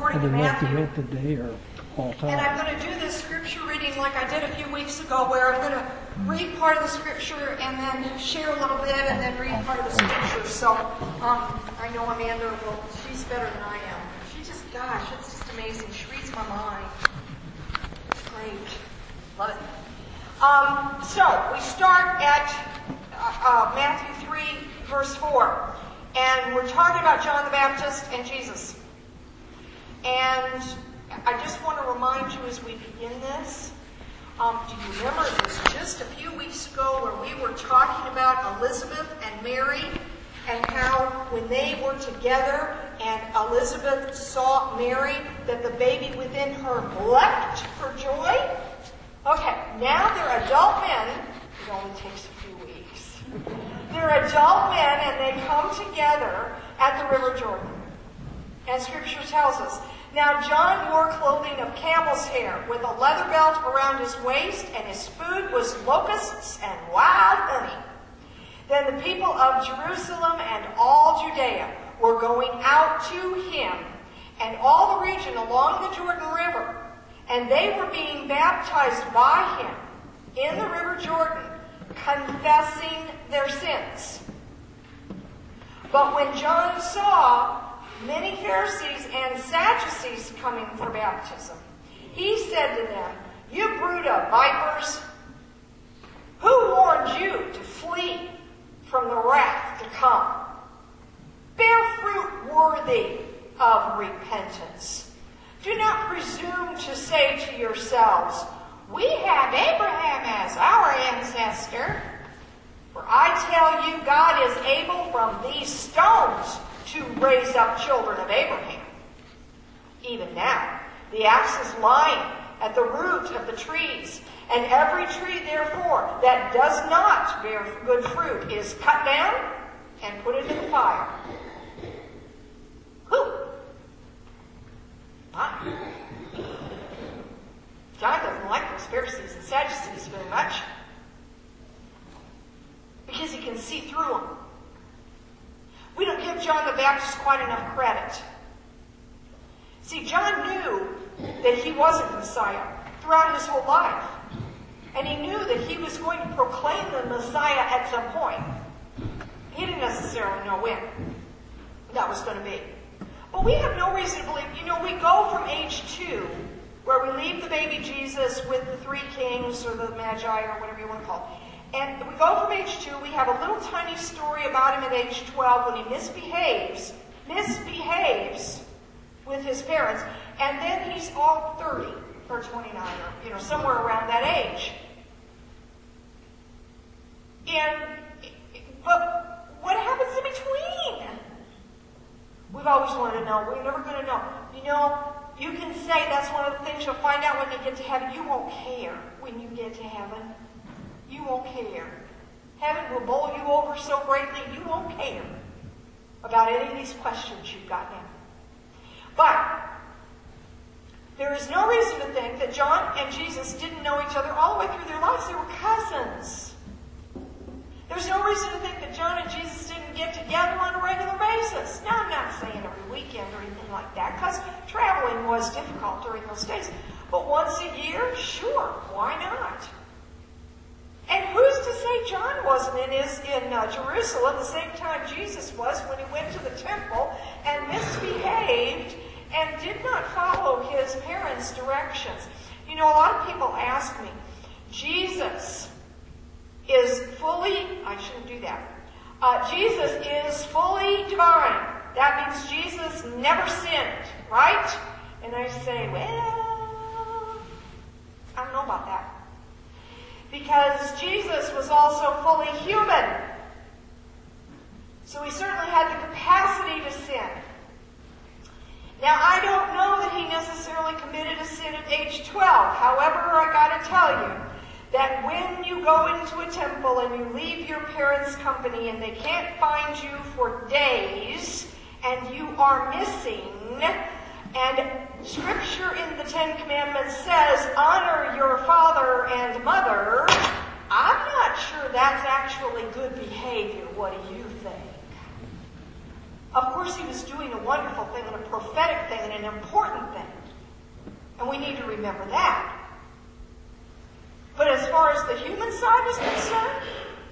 according to Matthew. Read today or all time. And I'm going to do this scripture reading like I did a few weeks ago, where I'm going to read part of the scripture and then share a little bit and then read part of the scripture. So I know Amanda she's better than I am. She just, gosh, it's just amazing. She reads my mind. It's great. Love it. So we start at Matthew 3, verse 4. And we're talking about John the Baptist and Jesus. And I just want to remind you as we begin this, do you remember it was just a few weeks ago where we were talking about Elizabeth and Mary and how when they were together and Elizabeth saw Mary, that the baby within her leapt for joy? Okay, now they're adult men. It only takes a few weeks. They're adult men and they come together at the River Jordan. And Scripture tells us, now John wore clothing of camel's hair with a leather belt around his waist, and his food was locusts and wild honey. Then the people of Jerusalem and all Judea were going out to him, and all the region along the Jordan River, and they were being baptized by him in the River Jordan, confessing their sins. But when John saw many Pharisees and Sadducees coming for baptism, he said to them, you brood of vipers, who warned you to flee from the wrath to come? Bear fruit worthy of repentance. Do not presume to say to yourselves, we have Abraham as our ancestor. For I tell you, God is able from these stones to raise up children of Abraham. Even now, the axe is lying at the root of the trees, and every tree, therefore, that does not bear good fruit is cut down and put into the fire. Whew! John doesn't like those Pharisees and Sadducees very much, because he can see through them. We don't give John the Baptist quite enough credit. See, John knew that he wasn't Messiah throughout his whole life. And he knew that he was going to proclaim the Messiah at some point. He didn't necessarily know when that was going to be. But we have no reason to believe, we go from age 2, where we leave the baby Jesus with the 3 kings or the Magi or whatever you want to call it. And we go from age 2, we have a little tiny story about him at age 12 when he misbehaves with his parents, and then he's all 30 or 29 or, somewhere around that age. But what happens in between? We've always wanted to know. We're never going to know. You can say that's one of the things you'll find out when you get to heaven. You won't care when you get to heaven. You won't care. Heaven will bowl you over so greatly, you won't care about any of these questions you've got now. But there is no reason to think that John and Jesus didn't know each other all the way through their lives. They were cousins. There's no reason to think that John and Jesus didn't get together on a regular basis. Now, I'm not saying every weekend or anything like that, because traveling was difficult during those days. But once a year, sure, why not? And who's to say John wasn't in Jerusalem the same time Jesus was when he went to the temple and misbehaved and did not follow his parents' directions? A lot of people ask me, Jesus is fully, I shouldn't do that. Jesus is fully divine. That means Jesus never sinned, right? And I say, well, I don't know about that. Because Jesus was also fully human. So he certainly had the capacity to sin. Now, I don't know that he necessarily committed a sin at age 12. However, I got to tell you that when you go into a temple and you leave your parents' company and they can't find you for days and you are missing, and Scripture in the 10 Commandments says, honor your father and mother, I'm not sure that's actually good behavior. What do you think? Of course, he was doing a wonderful thing and a prophetic thing and an important thing. And we need to remember that. But as far as the human side is concerned,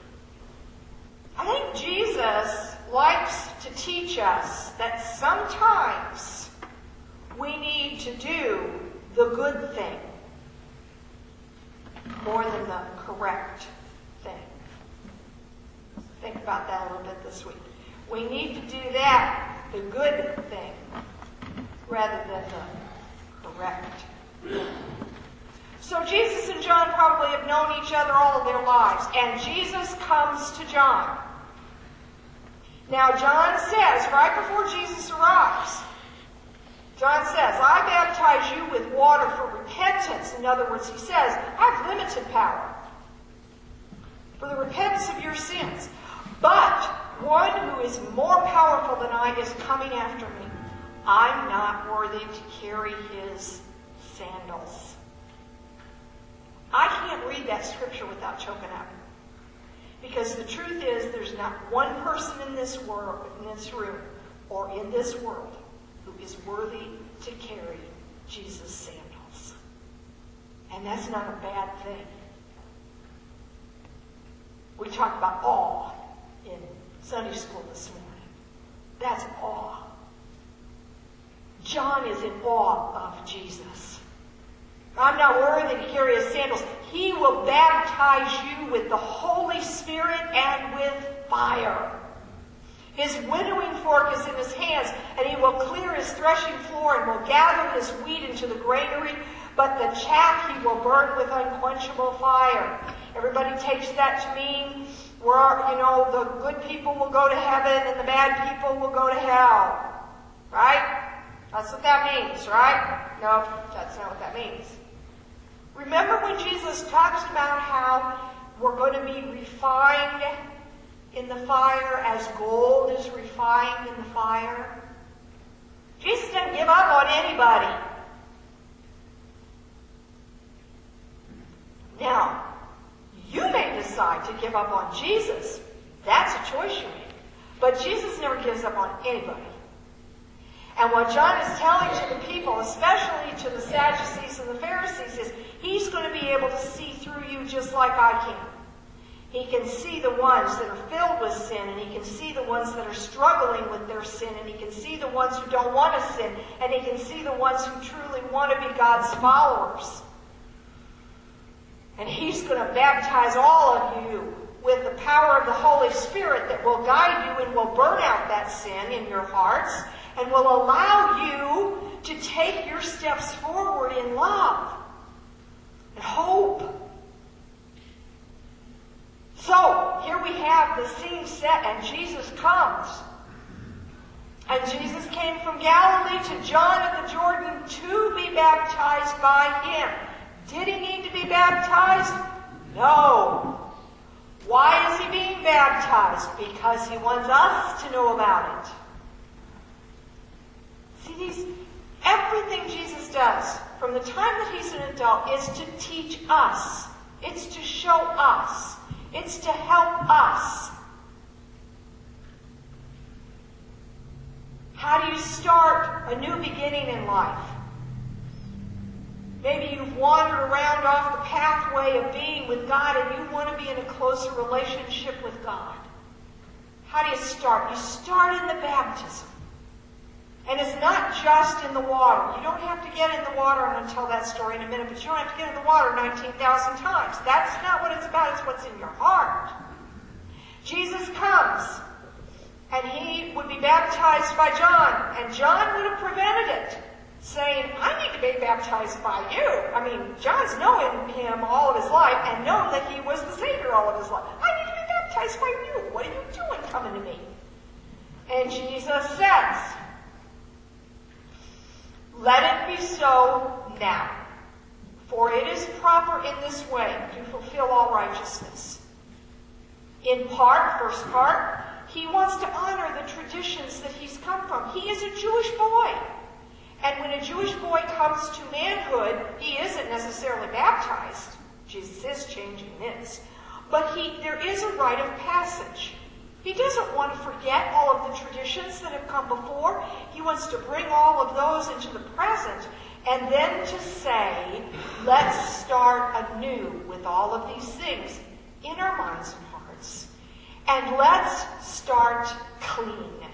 I think Jesus likes to teach us that sometimes we need to do the good thing more than the correct thing. Think about that a little bit this week. We need to do that, the good thing, rather than the correct thing. So Jesus and John probably have known each other all of their lives, and Jesus comes to John. Now John says, right before Jesus arrives, John says, I baptize you with water for repentance. In other words, he says, I have limited power for the repentance of your sins. But one who is more powerful than I is coming after me. I'm not worthy to carry his sandals. I can't read that scripture without choking up. Because the truth is, there's not one person in this world, in this room, or in this world, who is worthy to carry Jesus' sandals. And that's not a bad thing. We talked about awe in Sunday school this morning. That's awe. John is in awe of Jesus. I'm not worthy to carry his sandals. He will baptize you with the Holy Spirit and with fire. His winnowing fork is in his hands, and he will clear his threshing floor and will gather his wheat into the granary, but the chaff he will burn with unquenchable fire. Everybody takes that to mean the good people will go to heaven and the bad people will go to hell. Right? That's what that means, right? No, that's not what that means. Remember when Jesus talks about how we're going to be refined in the fire as gold is refined in the fire? Jesus doesn't give up on anybody. Now, you may decide to give up on Jesus. That's a choice you make. But Jesus never gives up on anybody. And what John is telling to the people, especially to the Sadducees and the Pharisees, is he's going to be able to see through you just like I can. He can see the ones that are filled with sin, and he can see the ones that are struggling with their sin, and he can see the ones who don't want to sin, and he can see the ones who truly want to be God's followers. And he's going to baptize all of you with the power of the Holy Spirit that will guide you and will burn out that sin in your hearts and will allow you to take your steps forward in love and hope. So, here we have the scene set, and Jesus comes. And Jesus came from Galilee to John at the Jordan to be baptized by him. Did he need to be baptized? No. Why is he being baptized? Because he wants us to know about it. See, everything Jesus does from the time that he's an adult is to teach us. It's to show us. It's to help us. How do you start a new beginning in life? Maybe you've wandered around off the pathway of being with God and you want to be in a closer relationship with God. How do you start? You start in the baptism. And it's not just in the water. You don't have to get in the water, and I'll tell that story in a minute, but you don't have to get in the water 19,000 times. That's not what it's about. It's what's in your heart. Jesus comes, and he would be baptized by John, and John would have prevented it, saying, I need to be baptized by you. I mean, John's known him all of his life and known that he was the Savior all of his life. I need to be baptized by you. What are you doing coming to me? And Jesus says, let it be so now, for it is proper in this way to fulfill all righteousness. In part, first part, he wants to honor the traditions that he's come from. He is a Jewish boy. And when a Jewish boy comes to manhood, he isn't necessarily baptized. Jesus is changing this. But there is a rite of passage. He doesn't want to forget all of the traditions that have come before. He wants to bring all of those into the present and then to say, let's start anew with all of these things in our minds and hearts. And let's start clean.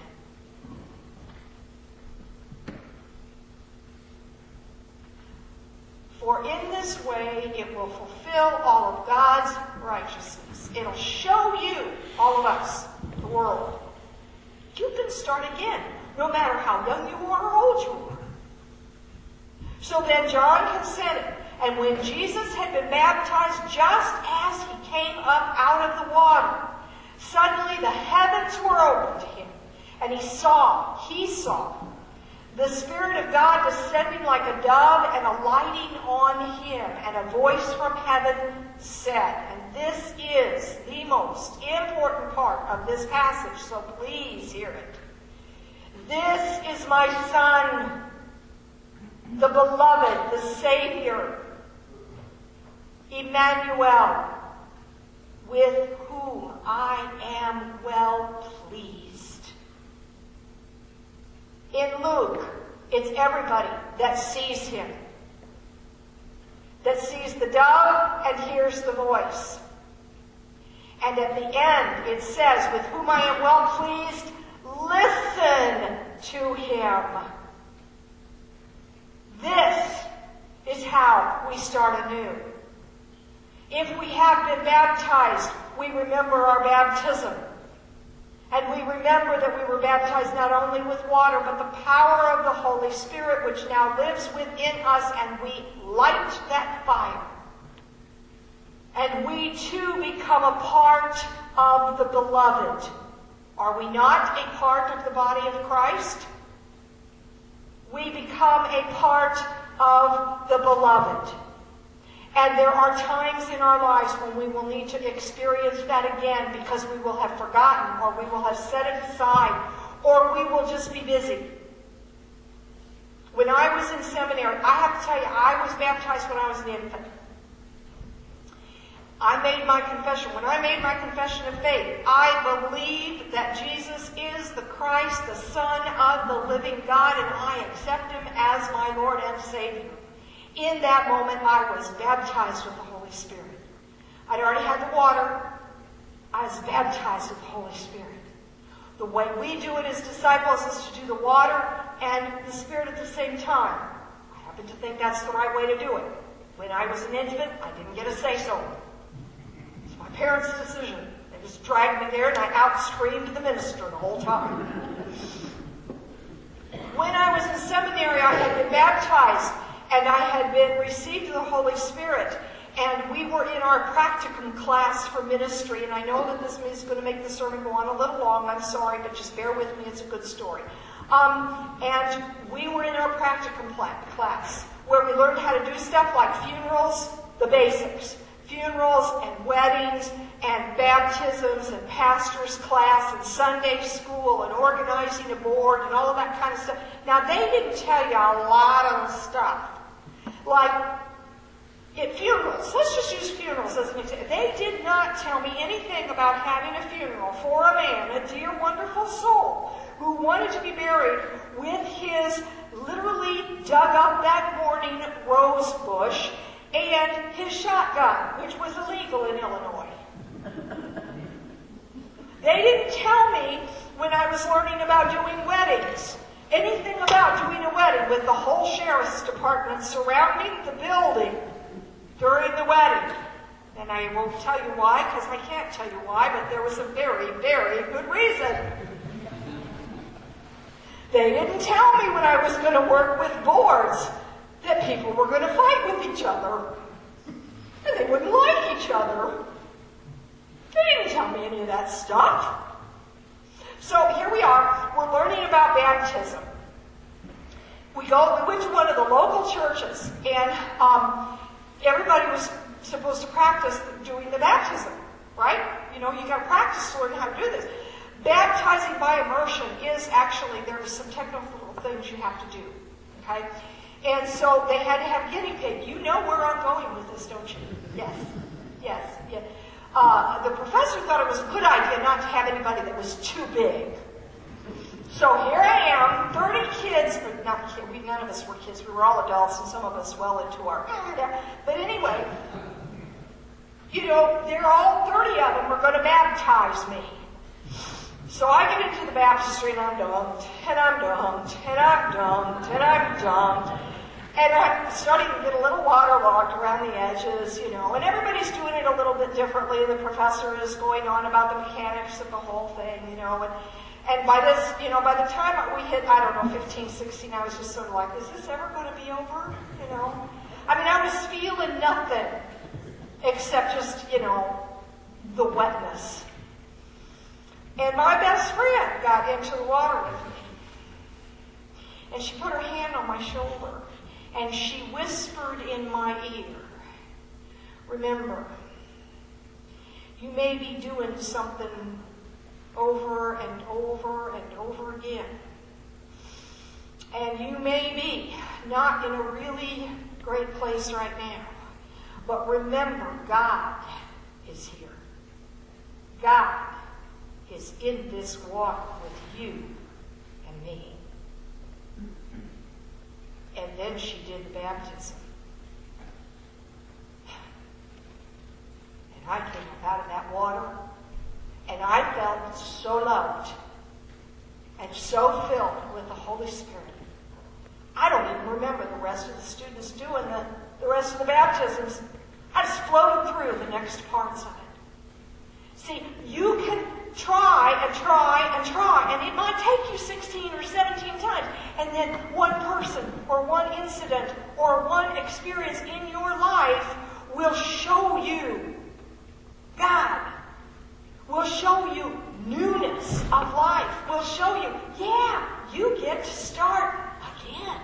For in this way it will fulfill all of God's righteousness. It'll show you, all of us, the world. You can start again, no matter how young you are or old you are. So then John consented, and when Jesus had been baptized, just as he came up out of the water, suddenly the heavens were opened to him, and he saw the Spirit of God descending like a dove and alighting on him, and a voice from heaven said, and this is the most important part of this passage, so please hear it. This is my Son, the beloved, the Savior, Emmanuel, with whom I am well pleased. In Luke, it's everybody that sees him, that sees the dove and hears the voice. And at the end, it says, with whom I am well pleased, listen to him. This is how we start anew. If we have been baptized, we remember our baptism. And we remember that we were baptized not only with water, but the power of the Holy Spirit, which now lives within us, and we light that fire. And we too become a part of the beloved. Are we not a part of the body of Christ? We become a part of the beloved. And there are times in our lives when we will need to experience that again because we will have forgotten, or we will have set it aside, or we will just be busy. When I was in seminary, I have to tell you, I was baptized when I was an infant. I made my confession. When I made my confession of faith, I believe that Jesus is the Christ, the Son of the living God, and I accept him as my Lord and Savior. In that moment, I was baptized with the Holy Spirit. I'd already had the water. I was baptized with the Holy Spirit. The way we do it as disciples is to do the water and the Spirit at the same time. I happen to think that's the right way to do it. When I was an infant, I didn't get a say-so. It's my parents' decision. They just dragged me there, and I out-screamed the minister the whole time. When I was in seminary, I had been baptized, and I had been received the Holy Spirit, and we were in our practicum class for ministry, and I know that this is going to make the sermon go on a little long. I'm sorry, but just bear with me. It's a good story. And we were in our practicum class, where we learned how to do stuff like funerals, the basics, funerals and weddings and baptisms and pastor's class and Sunday school and organizing a board and all of that kind of stuff. Now, they didn't tell you a lot of stuff. Like, at funerals, let's just use funerals as an example. They did not tell me anything about having a funeral for a man, a dear, wonderful soul, who wanted to be buried with his literally dug up that morning rose bush and his shotgun, which was illegal in Illinois. They didn't tell me when I was learning about doing weddings anything about doing a wedding with the whole sheriff's department surrounding the building during the wedding. And I won't tell you why, because I can't tell you why, but there was a very, very good reason. They didn't tell me when I was going to work with boards that people were going to fight with each other. And they wouldn't like each other. They didn't tell me any of that stuff. So here we are. We're learning about baptism. We went to one of the local churches, and everybody was supposed to practice doing the baptism, right? You know, you got to practice to learn how to do this. Baptizing by immersion is actually, there are some technical things you have to do, okay? And so they had to have a guinea pig. You know where I'm going with this, don't you? Yes. the professor thought it was a good idea not to have anybody that was too big. So here I am, 30 kids, but not kids, none of us were kids, we were all adults, and some of us well into our, but anyway, you know, they're all 30 of them are going to baptize me. So I get into the baptistry and I'm dunked, and I'm dunked, and I'm dunked, and I'm dunked. And I'm starting to get a little waterlogged around the edges, you know, and everybody's doing it a little bit differently. The professor is going on about the mechanics of the whole thing, you know, and by this, you know, by the time we hit, I don't know, 15, 16, I was just sort of like, is this ever going to be over, you know? I mean, I was feeling nothing except just, you know, the wetness. And my best friend got into the water with me. And she put her hand on my shoulder. And she whispered in my ear, remember, you may be doing something over and over and over again. And you may be not in a really great place right now. But remember, God is here. God is in this water with you and me. And then she did the baptism. And I came up out of that water, and I felt so loved and so filled with the Holy Spirit. I don't even remember the rest of the students doing the rest of the baptisms. I just floated through the next parts of it. See, you can try and try and try, and it might take you 16 or 17 times, and then one person or one incident or one experience in your life will show you God, will show you newness of life, will show you, yeah, you get to start again.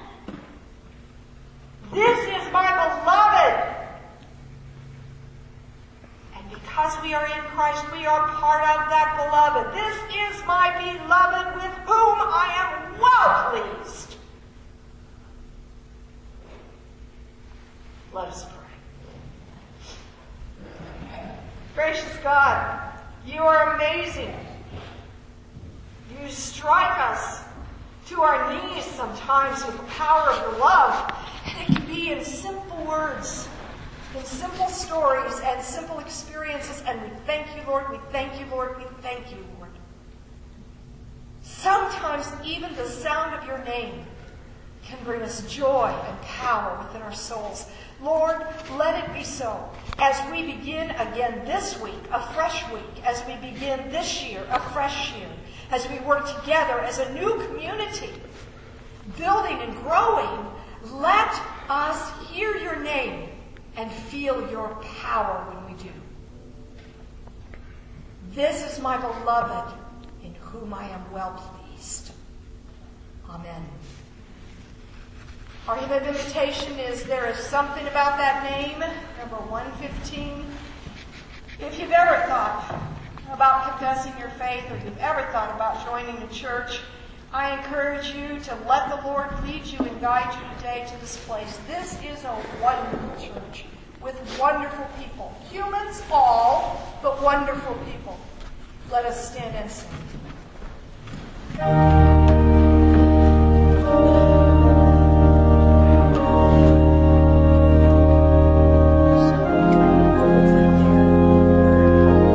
This is my beloved. Because we are in Christ, we are part of that beloved. This is my beloved with whom I am well pleased. Let us pray. Gracious God, you are amazing. You strike us to our knees sometimes with the power of your love. And it can be in simple words, in simple stories and simple experiences, and we thank you, Lord, we thank you, Lord, we thank you, Lord. Sometimes even the sound of your name can bring us joy and power within our souls. Lord, let it be so as we begin again this week, a fresh week, as we begin this year, a fresh year, as we work together as a new community, building and growing. Let us hear your name and feel your power when we do. This is my beloved, in whom I am well pleased. Amen. Our hymn of invitation is There Is Something About That Name, number 115. If you've ever thought about confessing your faith, or you've ever thought about joining the church, I encourage you to let the Lord lead you and guide you today to this place. This is a wonderful church with wonderful people. Humans all, but wonderful people. Let us stand and sing.